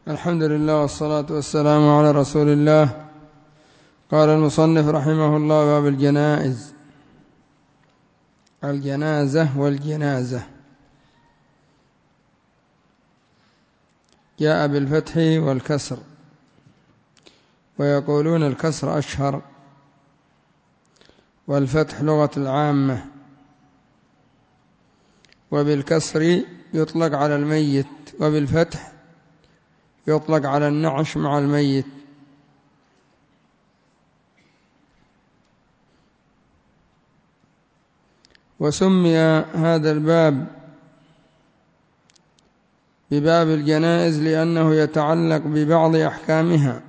الحمد لله والصلاة والسلام على رسول الله. قال المصنف رحمه الله: باب الجنائز. الجنازة والجنازة جاء بالفتح والكسر، ويقولون الكسر أشهر، والفتح لغة العامة، وبالكسر يطلق على الميت، وبالفتح يطلق على النعش مع الميت. وسمي هذا الباب بباب الجنائز لأنه يتعلق ببعض أحكامها.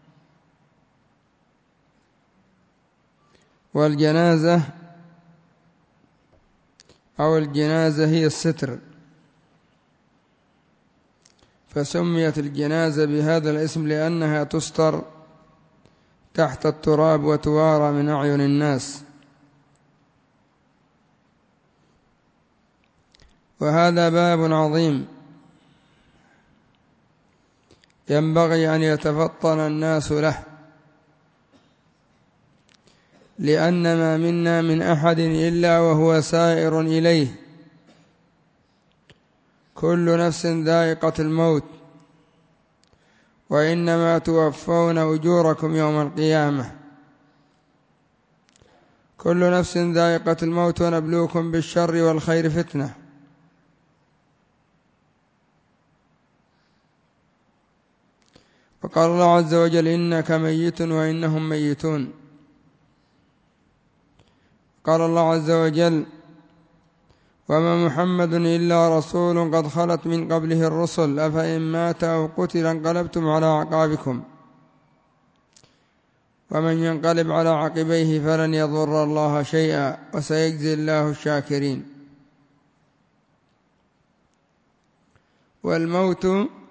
والجنازة أو الجنازة هي الستر، فسميت الجنازة بهذا الاسم لأنها تستر تحت التراب وتوارى من أعين الناس. وهذا باب عظيم ينبغي أن يتفطن الناس له، لأن ما منا من أحد إلا وهو سائر إليه. كل نفس ذائقة الموت، وإنما توفون أجوركم يوم القيامة. كل نفس ذائقة الموت، ونبلوكم بالشر والخير فتنة. وقال الله عز وجل: إنك ميت وإنهم ميتون. قال الله عز وجل: وما محمد إلا رسول قد خلت من قبله الرسل أفإن مات أو قتل انقلبتم على أعقابكم ومن ينقلب على عقبيه فلن يضر الله شيئا وسيجزي الله الشاكرين. والموت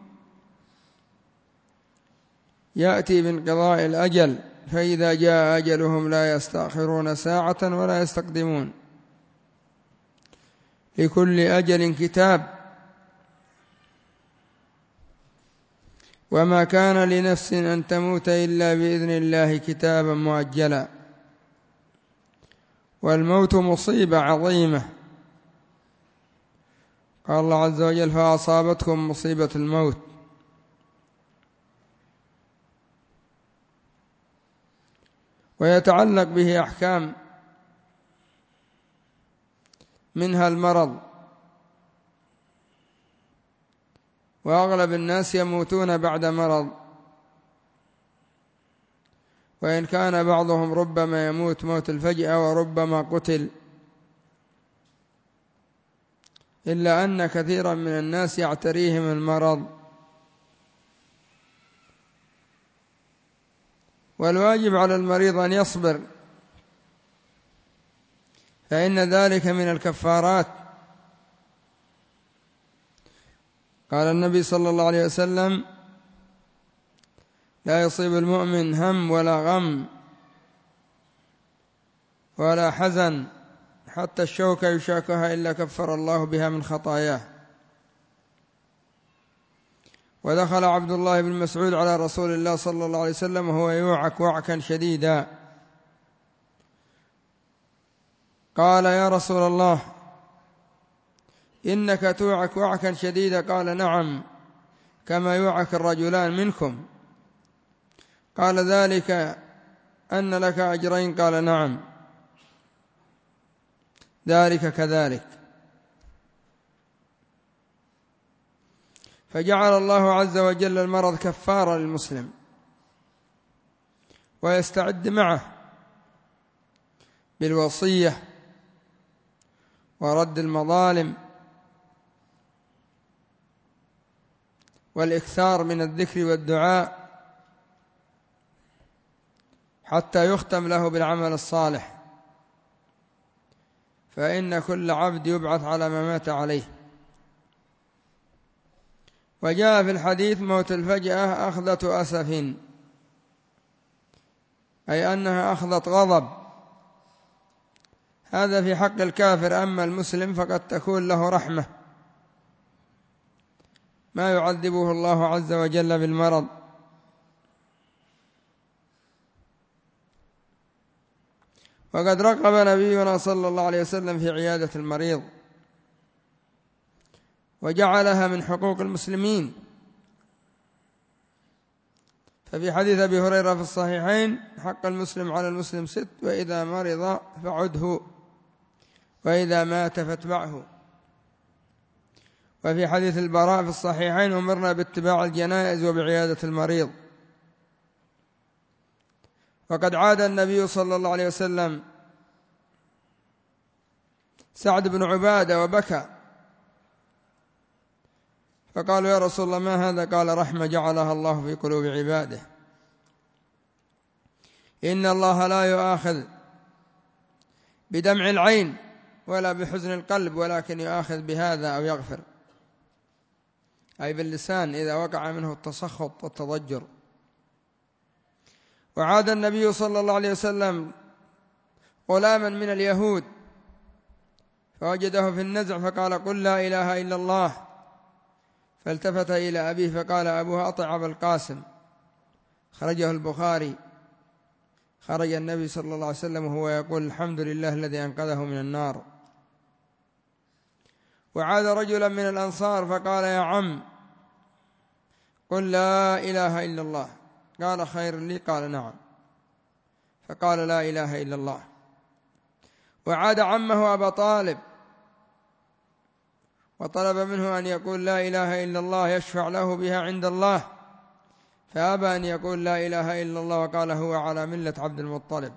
يأتي بانقضاء الأجل، فإذا جاء أجلهم لا يستأخرون ساعة ولا يستقدمون. لكل أجل كتاب، وما كان لنفس أن تموت إلا بإذن الله كتابا مؤجلا. والموت مصيبة عظيمة. قال الله عز وجل: فأصابتكم مصيبة الموت. ويتعلق به أحكام، منها المرض، وأغلب الناس يموتون بعد مرض، وإن كان بعضهم ربما يموت موت الفجأة وربما قتل، إلا أن كثيرا من الناس يعتريهم المرض. والواجب على المريض أن يصبر، فإن ذلك من الكفارات. قال النبي صلى الله عليه وسلم: لا يصيب المؤمن هم ولا غم ولا حزن حتى الشوكة يشاكها إلا كفر الله بها من خطاياه. ودخل عبد الله بن مسعود على رسول الله صلى الله عليه وسلم وهو يوعك وعكا شديدا، قال: يا رسول الله، إنك توعك وعكا شديدا. قال: نعم، كما يوعك الرجلان منكم. قال: ذلك أن لك أجرين؟ قال: نعم، ذلك كذلك. فجعل الله عز وجل المرض كفارة للمسلم، ويستعد معه بالوصية ورد المظالم والإكثار من الذكر والدعاء حتى يختم له بالعمل الصالح، فإن كل عبد يبعث على ما مات عليه. وجاء في الحديث: موت الفجأة أخذة أسف، أي أنها أخذة غضب. هذا في حق الكافر، أما المسلم فقد تكون له رحمة. ما يعذبه الله عز وجل بالمرض. وقد رغب نبينا صلى الله عليه وسلم في عيادة المريض وجعلها من حقوق المسلمين، ففي حديث أبي هريرة في الصحيحين: حق المسلم على المسلم 6، وإذا مرض فعده، وإذا مات فاتبعه. وفي حديث البراء في الصحيحين: أمرنا باتباع الجنائز وبعيادة المريض. وقد عاد النبي صلى الله عليه وسلم سعد بن عبادة وبكى، فقالوا: يا رسول الله ما هذا؟ قال: رحمة جعلها الله في قلوب عباده. إن الله لا يؤاخذ بدمع العين ولا بحزن القلب، ولكن يؤاخذ بهذا أو يغفر، أي باللسان إذا وقع منه التسخط والتضجر. وعاد النبي صلى الله عليه وسلم غلاما من اليهود فوجده في النزع فقال: قل لا إله إلا الله. فالتفت إلى أبيه فقال أبوه: أطع أبا القاسم. خرجه البخاري. خرج النبي صلى الله عليه وسلم وهو يقول: الحمد لله الذي أنقذه من النار. وعاد رجلا من الأنصار فقال: يا عم قل لا إله إلا الله. قال: خير لي؟ قال: نعم. فقال: لا إله إلا الله. وعاد عمه أبا طالب وطلب منه أن يقول لا إله إلا الله يشفع له بها عند الله، فأبى أن يقول لا إله إلا الله، وقال: هو على ملة عبد المطلب.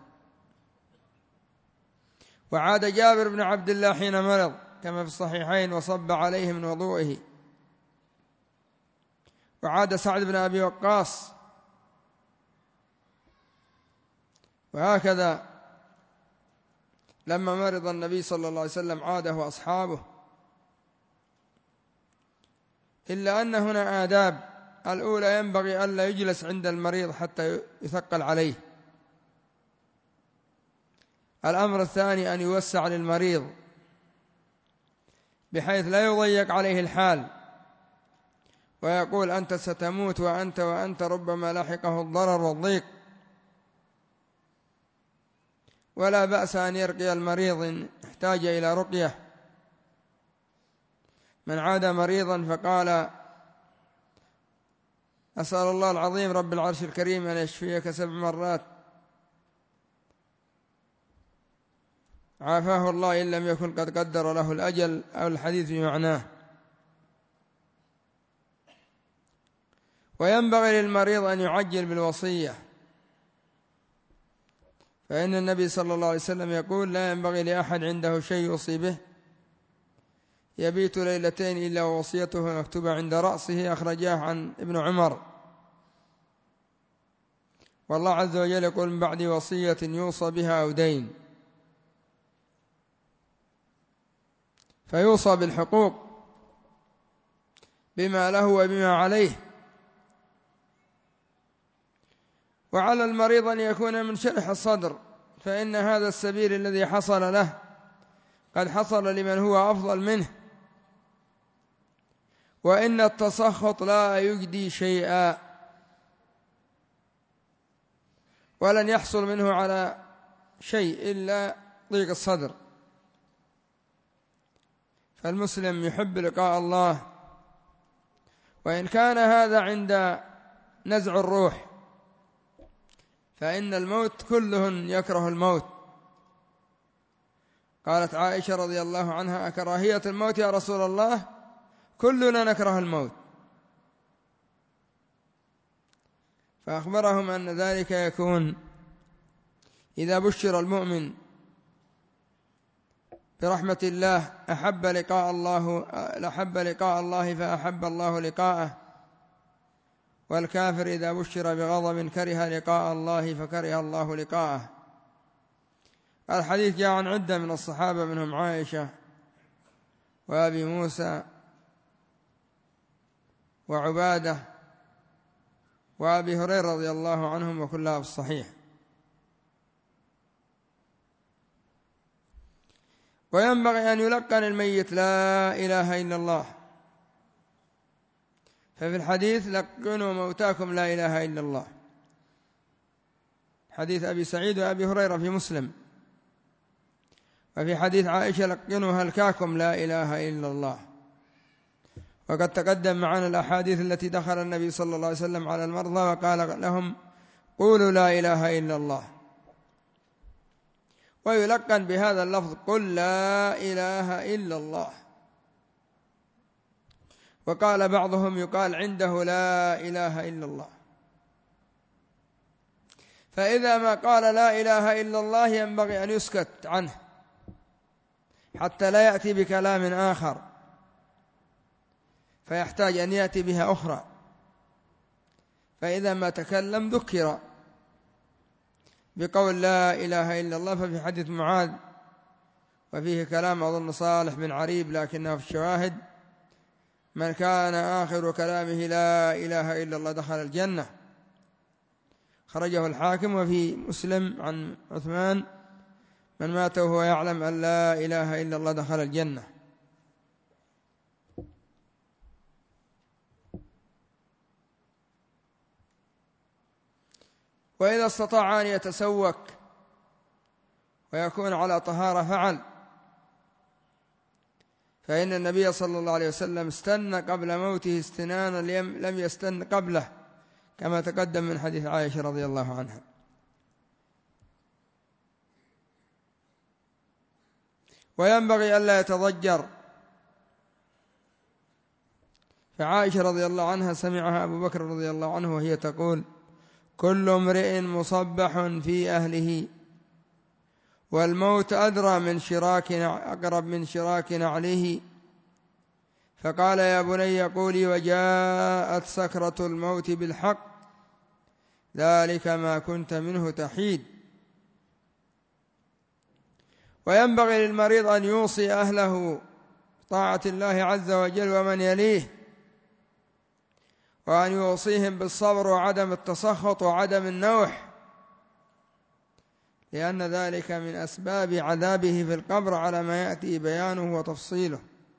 وعاد جابر بن عبد الله حين مرض كما في الصحيحين وصب عليه من وضوئه. وعاد سعد بن أبي وقاص. وهكذا لما مرض النبي صلى الله عليه وسلم عاده وأصحابه، إلا أن هنا آداب. الأولى: ينبغي ألا يجلس عند المريض حتى يثقل عليه. الأمر الثاني: أن يوسع للمريض بحيث لا يضيق عليه الحال ويقول: أنت ستموت وأنت ربما لحقه الضرر والضيق. ولا بأس أن يرقي المريض إن احتاج إلى رقية. من عاد مريضا فقال: أسأل الله العظيم رب العرش الكريم أن يشفيك 7 مرات، عافاه الله إن لم يكن قد قدر له الأجل، أو الحديث بمعناه. وينبغي للمريض أن يعجل بالوصية، فإن النبي صلى الله عليه وسلم يقول: لا ينبغي لأحد عنده شيء يوصي به يبيت ليلتين إلا ووصيته مكتوبة عند رأسه. أخرجاه عن ابن عمر. والله عز وجل يقول: من بعد وصية يوصى بها أو دين. فيوصى بالحقوق بما له وبما عليه. وعلى المريض أن يكون منشرح الصدر، فإن هذا السبيل الذي حصل له قد حصل لمن هو أفضل منه، وإن التسخط لا يجدي شيئا، ولن يحصل منه على شيء إلا ضيق الصدر. فالمسلم يحب لقاء الله، وإن كان هذا عند نزع الروح، فإن الموت كله يكره الموت. قالت عائشة رضي الله عنها: أكراهية الموت يا رسول الله؟ كلنا نكره الموت. فأخبرهم أن ذلك يكون إذا بشر المؤمن برحمة الله أحب لقاء الله فأحب الله لقاءه، والكافر إذا بشر بغضب كره لقاء الله فكره الله لقاءه. الحديث جاء عن عدة من الصحابة منهم عائشة وأبي موسى وعبادة وأبي هريرة رضي الله عنهم، وكلها في الصحيح. وينبغي أن يلقن الميت لا إله إلا الله ففي الحديث لقنوا موتاكم لا إله إلا الله، حديث أبي سعيد وأبي هريرة في مسلم. وفي حديث عائشة لقنوا هلكاكم لا إله إلا الله. وقد تقدم معنا الأحاديث التي دخل النبي صلى الله عليه وسلم على المرضى وقال لهم قولوا لا إله إلا الله، ويلقن بهذا اللفظ قل لا إله إلا الله. وقال بعضهم يقال عنده لا إله إلا الله. فإذا ما قال لا إله إلا الله ينبغي أن يسكت عنه حتى لا يأتي بكلام آخر فيحتاج أن يأتي بها أخرى. فإذا ما تكلم ذكر بقول لا إله إلا الله. ففي حديث معاذ وفيه كلام أظن صالح بن عريب لكنه في الشواهد: من كان آخر كلامه لا إله إلا الله دخل الجنة. خرجه الحاكم. وفي مسلم عن عثمان: من مات وهو يعلم أن لا إله إلا الله دخل الجنة. وإذا استطاع أن يتسوك ويكون على طهارة فعل، فإن النبي صلى الله عليه وسلم استنى قبل موته استنانا لم يستن قبله، كما تقدم من حديث عائشة رضي الله عنها. وينبغي ألا يتضجر. فعائشة رضي الله عنها سمعها أبو بكر رضي الله عنه وهي تقول: كل امرئ مصبح في أهله والموت أدرى من شراك أقرب من شراك نعله. فقال: يا بني قولي وجاءت سكرة الموت بالحق ذلك ما كنت منه تحيد. وينبغي للمريض أن يوصي أهله طاعة الله عز وجل ومن يليه، وأن يوصيهم بالصبر وعدم التسخط وعدم النوح، لأن ذلك من أسباب عذابه في القبر على ما يأتي بيانه وتفصيله،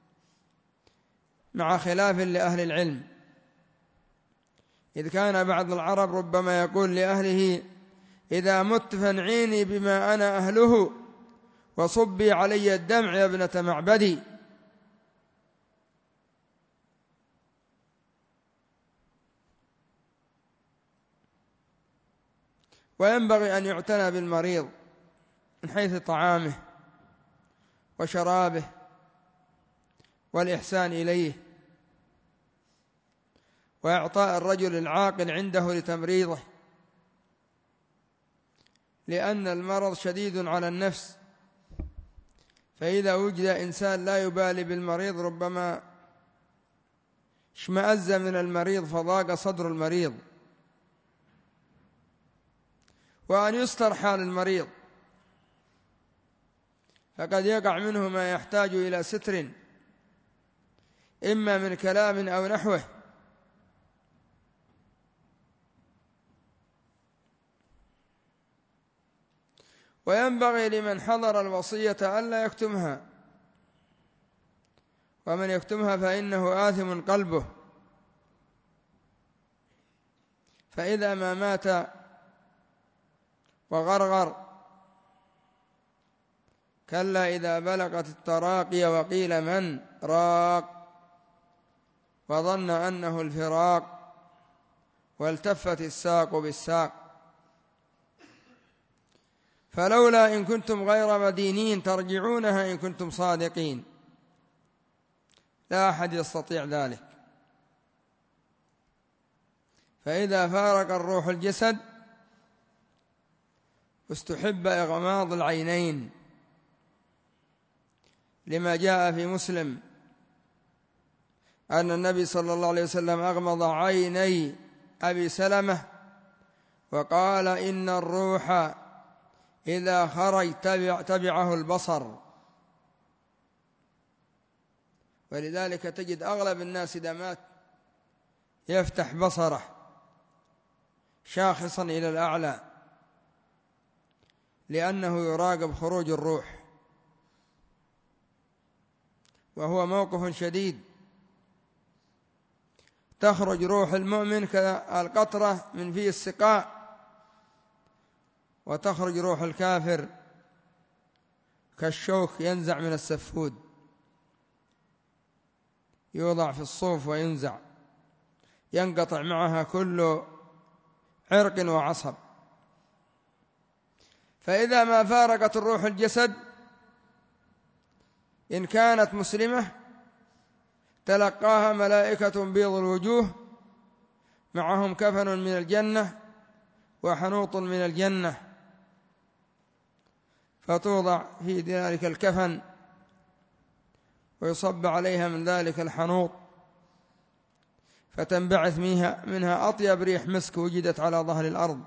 مع خلاف لأهل العلم. إذ كان بعض العرب ربما يقول لأهله: إذا مت فانعيني بما أنا أهله وصبي علي الدمع يا ابنة معبدي. وينبغي أن يعتنى بالمريض من حيث طعامه وشرابه والإحسان إليه، وإعطاء الرجل العاقل عنده لتمريضه، لأن المرض شديد على النفس. فإذا وجد إنسان لا يبالي بالمريض ربما اشمأز من المريض فضاق صدر المريض. وأن يستر حال المريض، فقد يقع منه ما يحتاج إلى ستر إما من كلام أو نحوه. وينبغي لمن حضر الوصية ألا يكتمها، ومن يكتمها فإنه آثم قلبه. فإذا ما مات وغرغر كلا إذا بلغت التراقي وقيل من راق وظن أنه الفراق والتفت الساق بالساق. فلولا إن كنتم غير مدينين ترجعونها إن كنتم صادقين. لا أحد يستطيع ذلك. فإذا فارق الروح الجسد استحب إغماض العينين، لما جاء في مسلم أن النبي صلى الله عليه وسلم أغمض عيني أبي سلمة وقال: إن الروح إذا خرج تبعه البصر. ولذلك تجد أغلب الناس إذا مات يفتح بصره شاخصا إلى الأعلى، لأنه يراقب خروج الروح، وهو موقف شديد تخرج روح المؤمن كالقطرة من في السقاء، وتخرج روح الكافر كالشوك ينزع من السفود، يوضع في الصوف وينزع، ينقطع معها كل عرق وعصب. فإذا ما فارقت الروح الجسد إن كانت مسلمة تلقاها ملائكة بيض الوجوه معهم كفن من الجنة وحنوط من الجنة، فتوضع في ذلك الكفن ويصب عليها من ذلك الحنوط، فتنبعث منها أطيب ريح مسك وجدت على ظهر الأرض،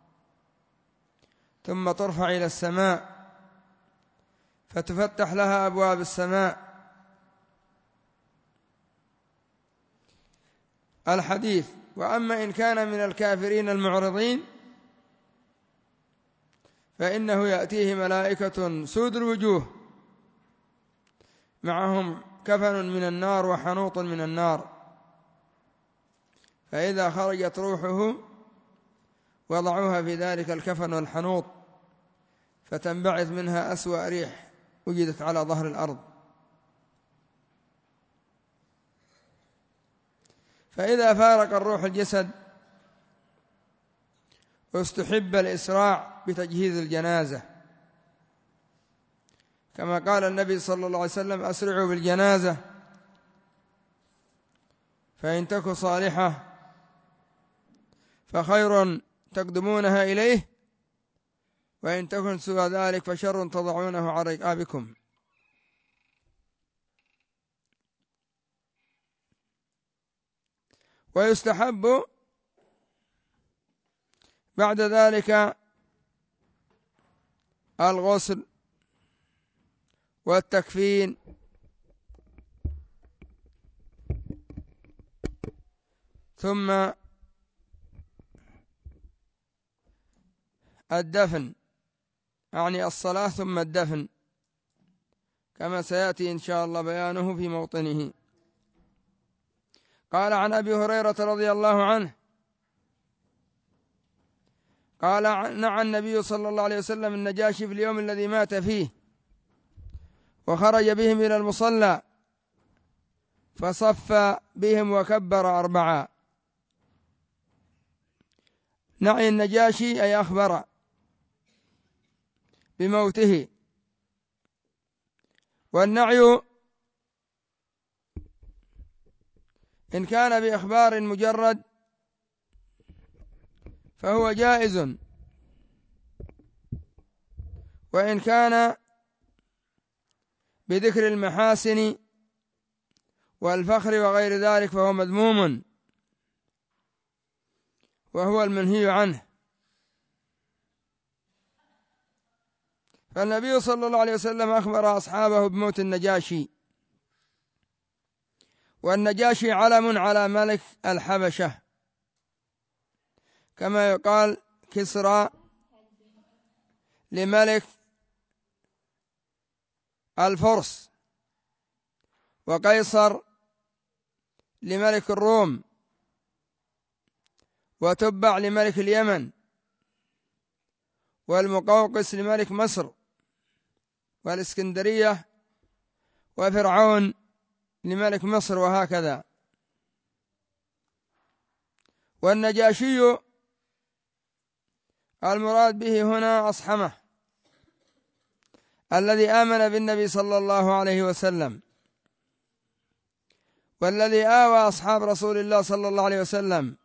ثم ترفع إلى السماء فتفتح لها أبواب السماء. الحديث: وأما إن كان من الكافرين المعرضين فإنه يأتيه ملائكة سود الوجوه معهم كفن من النار وحنوط من النار، فإذا خرجت روحه وضعوها في ذلك الكفن والحنوط، فتنبعث منها أسوأ ريح وجدت على ظهر الأرض. فإذا فارق الروح الجسد واستحب الإسراع بتجهيز الجنازة، كما قال النبي صلى الله عليه وسلم: أسرعوا بالجنازة فإن تك صالحة فخير تقدمونها إليه، وإن تكن سوى ذلك فشر تضعونه على رقابكم. ويستحب بعد ذلك الغسل والتكفين ثم الدفن، يعني الصلاة ثم الدفن، كما سيأتي إن شاء الله بيانه في موطنه. قال عن أبي هريرة رضي الله عنه قال: نعى النبي صلى الله عليه وسلم النجاشي في اليوم الذي مات فيه، وخرج بهم إلى المصلى فصف بهم وكبر 4. نعي النجاشي أي أخبر بموته، والنعي إن كان بإخبار مجرد فهو جائز، وإن كان بذكر المحاسن والفخر وغير ذلك فهو مذموم وهو المنهي عنه. فالنبي صلى الله عليه وسلم أخبر أصحابه بموت النجاشي، والنجاشي علم على ملك الحبشة، كما يقال كسرى لملك الفرس، وقيصر لملك الروم، وتبع لملك اليمن، والمقوقس لملك مصر والإسكندرية، وفرعون لملك مصر، وهكذا. والنجاشي المراد به هنا أصحمه الذي آمن بالنبي صلى الله عليه وسلم، والذي آوى أصحاب رسول الله صلى الله عليه وسلم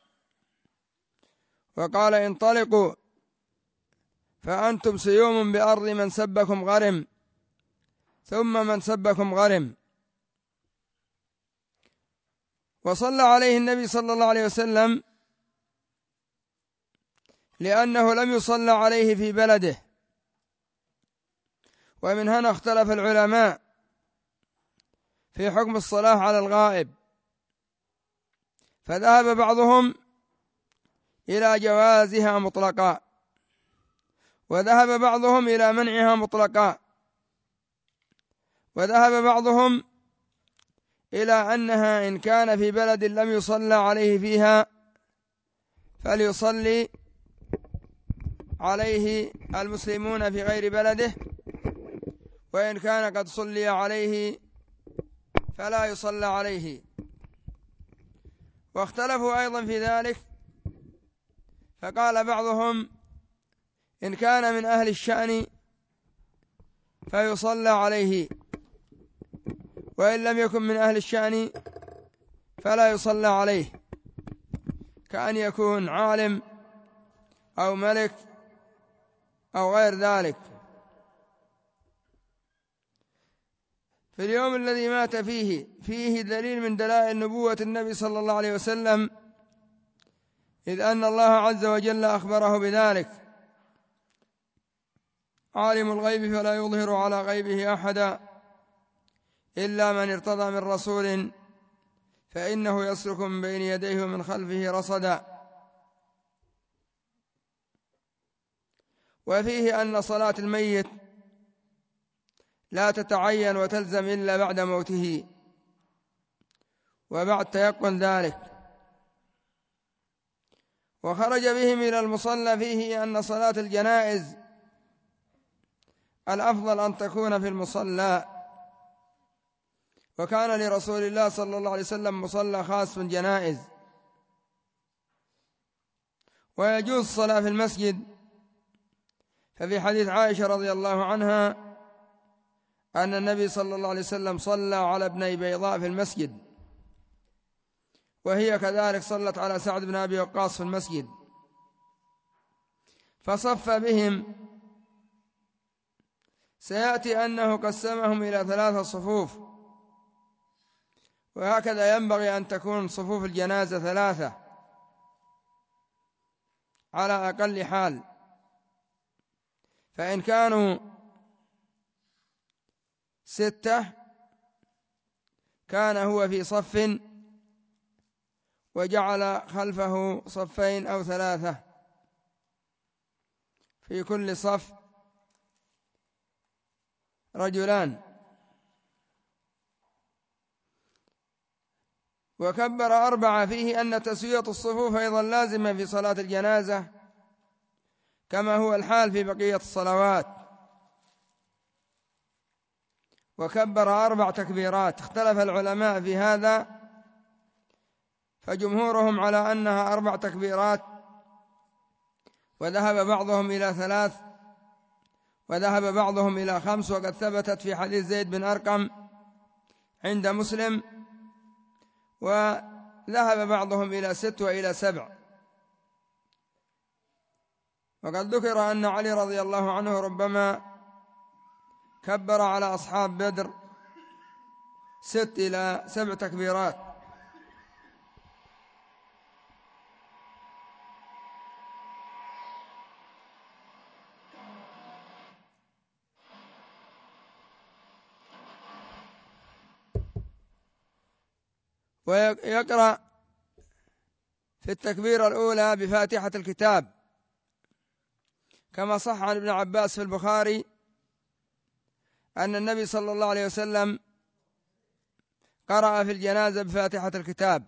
وقال: انطلقوا فأنتم سيوم بأرض من سبكم غرم ثم من سبكم غرم. وصلى عليه النبي صلى الله عليه وسلم لأنه لم يصلى عليه في بلده، ومن هنا اختلف العلماء في حكم الصلاة على الغائب، فذهب بعضهم إلى جوازها مطلقا، وذهب بعضهم إلى منعها مطلقا، وذهب بعضهم إلى أنها إن كان في بلد لم يصلى عليه فيها فليصلي عليه المسلمون في غير بلده، وإن كان قد صلي عليه فلا يصلى عليه. واختلفوا أيضا في ذلك، فقال بعضهم إن كان من أهل الشأن فيصلى عليه، وإن لم يكن من أهل الشأن فلا يصلى عليه، كأن يكون عالم أو ملك أو غير ذلك. في اليوم الذي مات فيه دليل من دلائل نبوة النبي صلى الله عليه وسلم، إذ أن الله عز وجل أخبره بذلك: عالم الغيب فلا يظهر على غيبه أحدا إلا من ارتضى من رسول فإنه يسلك من بين يديه ومن خلفه رصدا. وفيه أن صلاة الميت لا تتعين وتلزم إلا بعد موته وبعد تيقن ذلك. وخرج بهم إلى المصلى فيه أن صلاة الجنائز الأفضل أن تكون في المصلى، وكان لرسول الله صلى الله عليه وسلم مصلى خاص بالجنائز. ويجوز الصلاة في المسجد، ففي حديث عائشة رضي الله عنها أن النبي صلى الله عليه وسلم صلى على ابني بيضاء في المسجد، وهي كذلك صلت على سعد بن أبي وقاص في المسجد، فصف بهم. سيأتي أنه قسمهم إلى 3 صفوف، وهكذا ينبغي أن تكون صفوف الجنازة 3 على أقل حال. فإن كانوا 6 كان هو في صف وجعل خلفه صفين أو 3، في كل صف رجلان. وكبر 4 فيه أن تسوية الصفوف أيضا لازمة في صلاة الجنازة كما هو الحال في بقية الصلوات. وكبر 4 تكبيرات. اختلف العلماء في هذا، فجمهورهم على أنها 4 تكبيرات، وذهب بعضهم إلى 3، وذهب بعضهم إلى 5، وقد ثبتت في حديث زيد بن أرقم عند مسلم، وذهب بعضهم إلى 6 وإلى 7. وقد ذكر أن علي رضي الله عنه ربما كبر على أصحاب بدر 6 إلى 7 تكبيرات. ويقرأ في التكبيرة الأولى بفاتحة الكتاب، كما صح عن ابن عباس في البخاري أن النبي صلى الله عليه وسلم قرأ في الجنازة بفاتحة الكتاب.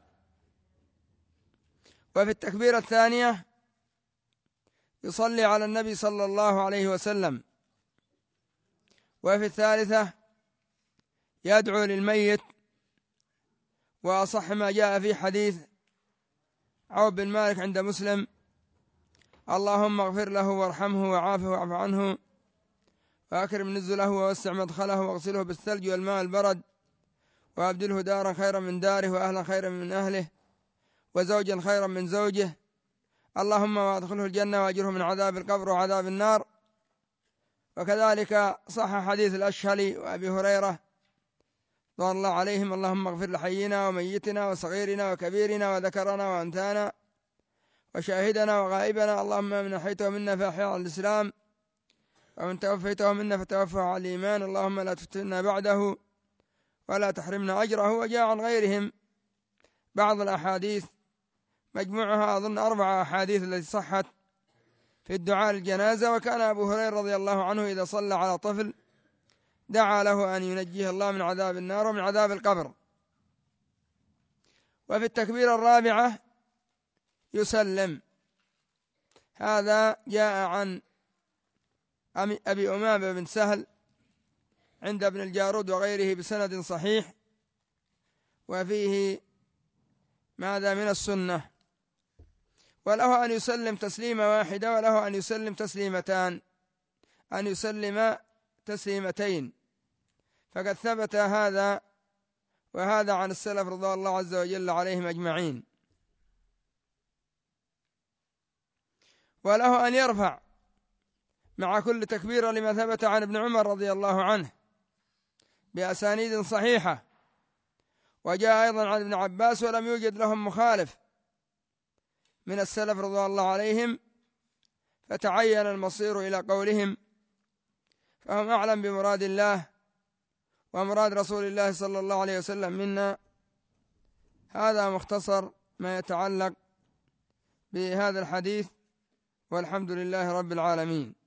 وفي التكبيرة الثانية يصلي على النبي صلى الله عليه وسلم. وفي الثالثة يدعو للميت، وأصح ما جاء في حديث عوف بن مالك عند مسلم: اللهم اغفر له وارحمه وعافه واعف عنه وأكرم نزله ووسع مدخله واغسله بالثلج والماء البرد وأبدله دارا خيرا من داره وأهلا خيرا من أهله وزوجا خيرا من زوجه، اللهم وادخله الجنة وأجره من عذاب القبر وعذاب النار. وكذلك صح حديث الأشهلي وأبي هريرة رضوان الله عليهم: اللهم اغفر لحينا وميتنا وصغيرنا وكبيرنا وذكرنا وأنثانا وشاهدنا وغائبنا، اللهم من أحيته منا فأحيا على الإسلام ومن توفيته منا فتوفه على الإيمان، اللهم لا تفتنا بعده ولا تحرمنا أجره. وجاء عن غيرهم بعض الأحاديث، مجموعها أظن 4 أحاديث التي صحت في الدعاء للجنازة. وكان أبو هريرة رضي الله عنه إذا صلى على طفل دعا له أن ينجيه الله من عذاب النار ومن عذاب القبر. وفي التكبيرة الرابعة يسلم. هذا جاء عن أبي أمامة بن سهل عند ابن الجارود وغيره بسند صحيح، وفيه ماذا من السنة. وله أن يسلم تسليمة واحدة، وله أن يسلم تسليمتان، أن يسلم تسليمتين، فقد ثبت هذا وهذا عن السلف رضي الله عز وجل عليهم أجمعين. وله أن يرفع مع كل تكبيرة لما ثبت عن ابن عمر رضي الله عنه بأسانيد صحيحة، وجاء أيضا عن ابن عباس، ولم يوجد لهم مخالف من السلف رضي الله عليهم، فتعين المصير إلى قولهم، فهم أعلم بمراد الله ومراد رسول الله صلى الله عليه وسلم منا. هذا مختصر ما يتعلق بهذا الحديث، والحمد لله رب العالمين.